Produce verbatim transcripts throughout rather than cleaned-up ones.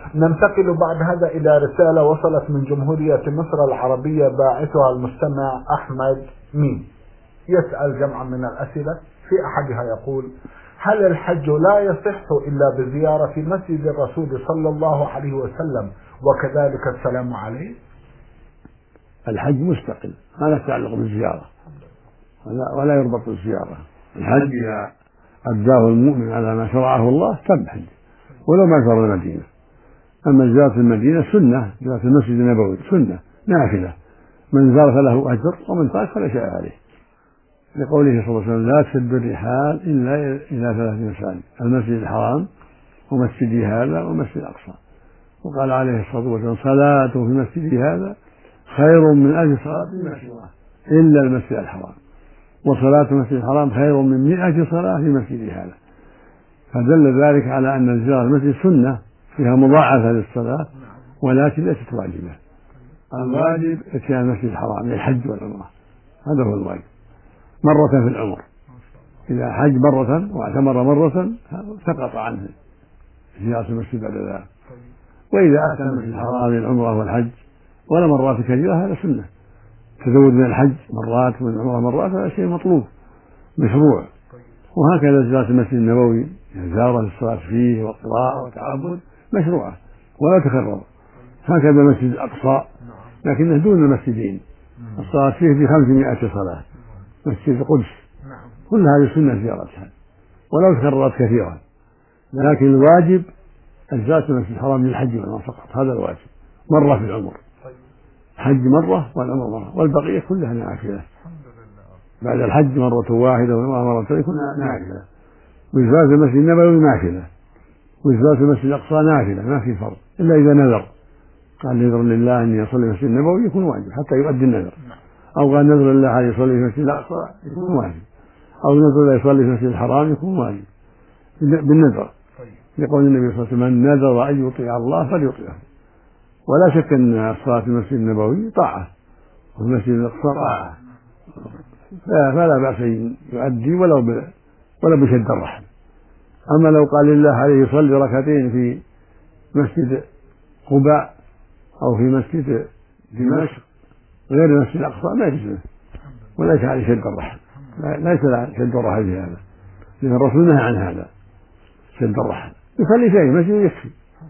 ننتقل بعد هذا إلى رسالة وصلت من جمهورية مصر العربية باعثها المستمع أحمد مين، يسأل جمعا من الأسئلة. في أحدها يقول: هل الحج لا يصح إلا بزيارة مسجد الرسول صلى الله عليه وسلم وكذلك السلام عليه؟ الحج مستقل، ما له تعلق بالزيارة ولا, ولا يربط بالزيارة. الحج إذا أداه المؤمن على ما شرعه الله تم حج ولو ما زار المدينة. أما زيارة المدينة سنة، زيارة المسجد النبوي سنة نافلة، من زار فله أجر ومن ترك فلا شيء عليه، لقوله صلى الله عليه وسلم: لا تشد الرحال إلا إلى ثلاث مساجد: المسجد الحرام ومسجدي هذا ومسجد الأقصى. وقال عليه الصلاة والسلام: صلاة في مسجدي هذا خير من ألف صلاة في سواه إلا المسجد الحرام، وصلاة المسجد الحرام خير من مئة صلاة في مسجدي هذا. فدل ذلك على أن زيارة المسجد سنة فيها مضاعفة للصلاة ولكن ليست واجبة. الواجب اتيان المسجد الحرام للحج والعمرة، هذا هو الواجب مرة في العمر. إذا حج مرة واعتمر مرة سقط عنه زيارة المسجد بعد ذلك. وإذا أتى المسجد الحرام للعمرة والحج ولا مرات كثيرة هذا سنة. تزود من الحج مرات ومن العمرة مرات هذا شيء مطلوب مشروع. وهكذا زيارة المسجد النبوي زيارة للصلاة فيه والقراءة وتعبد مشروعة ولا تكرر. هكذا المسجد الأقصى لكنه دون المسجدين، الصلاة فيه بخمسمائة صلاة. مسجد القدس كل هذه سنة زيارتها ولو تكررت كثيرا، لكن الواجب زيارة المسجد الحرام للحج والعمرة فقط، هذا الواجب مرة في العمر، حج مرة والعمر مرة، والبقية كلها نافلة. بعد الحج مرة واحدة والعمرة مرتين كلها نافلة. وزيارة المسجد النبوي نافلة، وزيارة المسجد الأقصى نافلة ما في فرق إلا إذا نذر، قال نذر لله أن يصلي في المسجد النبوي يكون واجب حتى يؤدي النذر، أو قال نذر لله أن يصلي في المسجد الأقصى يكون واجب، أو نذر لله يصلي في المسجد الحرام يكون واجب بالنذر، لقول النبي صلى الله عليه وسلم: من نذر أن يطيع الله فليطيعه. ولا شك أن الصلاة في المسجد النبوي طاعة وفي المسجد الأقصى طاعة، فلا بأس أن يؤدي ولو ولو بشد الرحل. أما لو قال لله عليه يصلي ركعتين في مسجد قباء أو في مسجد دمشق غير المسجد الأقصى ما يجوز، وليس عليه شد الرحل، ليس عليه شد الرحل في هذا، لأن الرسول نهى عن هذا شد الرحل، يصلي فيه مسجد يكفي.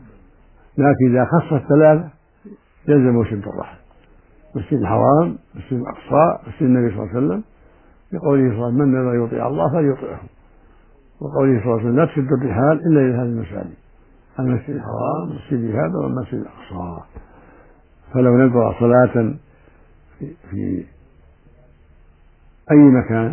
لكن إذا خص الثلاثة يلزم شد الرحل: مسجد الحرام، مسجد الأقصى، مسجد النبي صلى الله عليه وسلم، بقوله صلى الله عليه وسلم: من نذر يطيع الله فليطيعه. وقوله صلى الله عليه وسلم: لا تشد الرحال إلا إلى هذه المساجد: المسجد الحرام، مسجد هذا والمسجد الأقصى. فلو نذر صلاة في, في أي مكان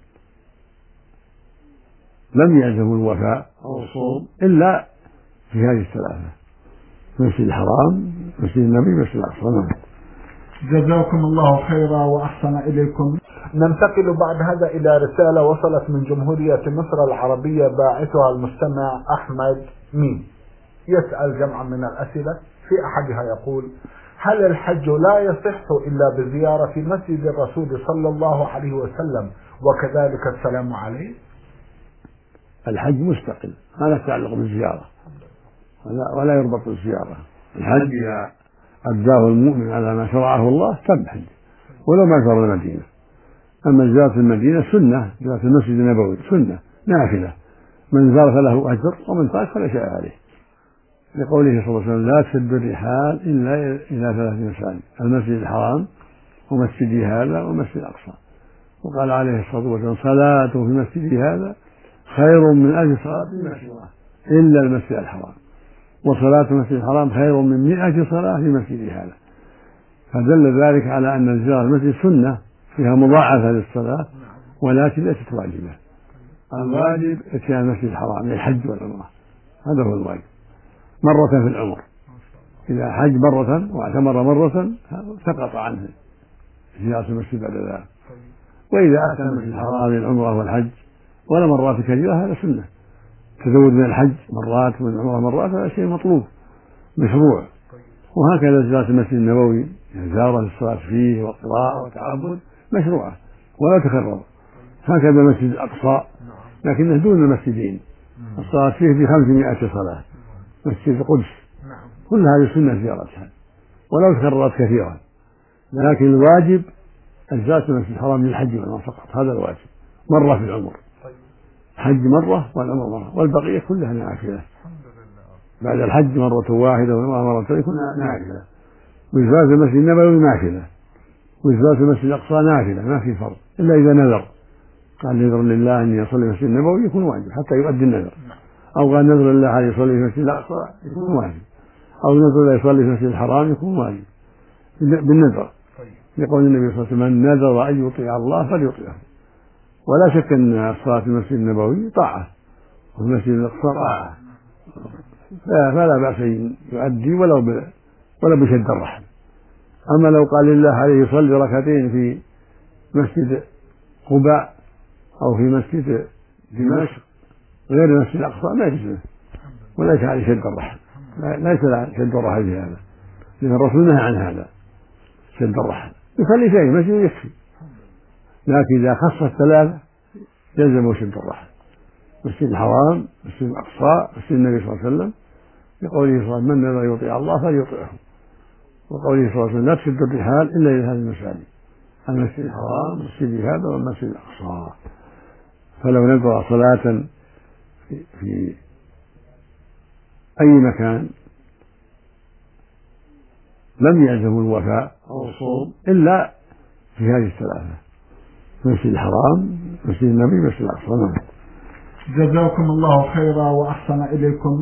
لم يلزم الوفاء أو الصوم إلا في هذه الثلاثة: مسجد الحرام، مسجد النبي، مسجد الأقصى. جزاكم الله خيرا وأحسن إليكم. ننتقل بعد هذا إلى رسالة وصلت من جمهورية مصر العربية باعثها المستمع أحمد مين، يسأل جمعا من الأسئلة. في أحدها يقول: هل الحج لا يصح إلا بزيارة مسجد الرسول صلى الله عليه وسلم وكذلك السلام عليه؟ الحج مستقل، ما له تعلق بالزيارة ولا, ولا يربط بالزيارة. الحج إذا أداه المؤمن على ما شرعه الله تم حج ولو ما زار المدينة. أما زيارة المدينة سنة، زيارة المسجد النبوي سنة نافلة، من زار فله أجر ومن ترك فلا شيء عليه، لقوله صلى الله عليه وسلم: لا تشد الرحال إلا إلى ثلاث مساجد: المسجد الحرام ومسجدي هذا ومسجد الأقصى. وقال عليه الصلاة والسلام: صلاة في مسجدي هذا خير من ألف صلاة في سواه إلا المسجد الحرام، وصلاة المسجد الحرام خير من مئة صلاة في مسجدي هذا. فدل ذلك على أن زيارة المسجد سنة فيها مضاعفة للصلاة ولكن ليست واجبة. الواجب اتيان المسجد الحرام للحج والعمرة، هذا هو الواجب مرة في العمر. إذا حج مرة واعتمر مرة سقط عنه زيارة المسجد بعد ذلك. وإذا أتى المسجد الحرام للعمرة والحج ولا مرات كثيرة هذا سنة. تزود من الحج مرات ومن العمرة مرات هذا شيء مطلوب مشروع. وهكذا زيارة المسجد النبوي زيارة للصلاة فيه والقراءة وتعبد مشروعة ولا تكرر. هكذا المسجد الأقصى لكنه دون المسجدين، الصلاة فيه بخمسمائة صلاة. مسجد القدس كل هذه سنة زيارتها ولو تكررت كثيرا، لكن الواجب زيارة المسجد الحرام للحج والعمرة فقط، هذا الواجب مرة في العمر، حج مرة والعمر مرة، والبقية كلها نافلة. بعد الحج مرة واحدة والعمرة مرتين كلها نافلة، وزيارة المسجد النبوي نافلة، وزيارة المسجد الأقصى نافلة ما في فرق، إلا إذا نذر قال نذر لله أن يصلي في المسجد النبوي يكون واجب حتى يؤدي النذر، أو قال نذر لله أن يصلي في المسجد الأقصى يكون واجب، أو نذر لله يصلي في المسجد الحرام يكون واجب بالنذر، يقول النبي صلى الله عليه وسلم من نذر أن يطيع الله فليطيعه. ولا شك أن الصلاة في المسجد النبوي طاعة والمسجد الأقصى طاعة، فلا بأس أن يؤدي ولو ولو بشد الرحل. أما لو قال لله عليه يصلي ركعتين في مسجد قباء أو في مسجد دمشق غير المسجد الأقصى ما يجوز، وليس عليه شد الرحل، ليس عليه شد الرحل في هذا، لأن الرسول نهى عن هذا شد الرحل، يصلي شيء مسجد يكفي. لكن إذا خص الثلاثة يلزم شد الرحل، مسجد الحرام، مسجد الأقصى، مسجد النبي صلى الله عليه وسلم، بقوله صلى الله عليه وسلم من نذر يطيع الله فليطيعه، وقوله صلى الله عليه وسلم لا تشد الرحال إلا إلى هذه المساجد، المسجد الحرام والمسجد هذا والمسجد الأقصى. فلو نذر صلاة في, في أي مكان لم يلزم الوفاء أو الصوم إلا في هذه الثلاثة، مسجد الحرام، مسجد النبي، مسجد الأقصى. جزاكم الله خيرا وأحسن إليكم.